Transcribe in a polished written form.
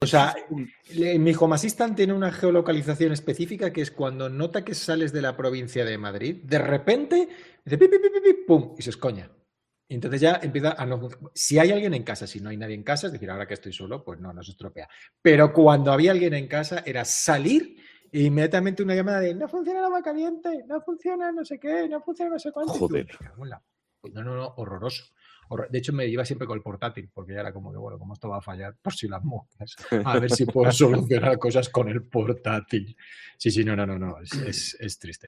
O sea, mi Home Assistant tiene una geolocalización específica que es cuando nota que sales de la provincia de Madrid, de repente dice pi, pi, pi, pi, pi, pum, y se escoña. Y entonces ya empieza a no funcionar. Si hay alguien en casa, si no hay nadie en casa, es decir, ahora que estoy solo, pues no se estropea. Pero cuando había alguien en casa, era salir e inmediatamente una llamada de no funciona el agua caliente, no funciona no sé qué, no funciona no sé cuánto. Joder. Y tú, me cago en la... No, horroroso. De hecho, me iba siempre con el portátil, porque ya era como que, bueno, como esto va a fallar, por si las moscas, a ver si puedo solucionar cosas con el portátil. Sí, no, es triste.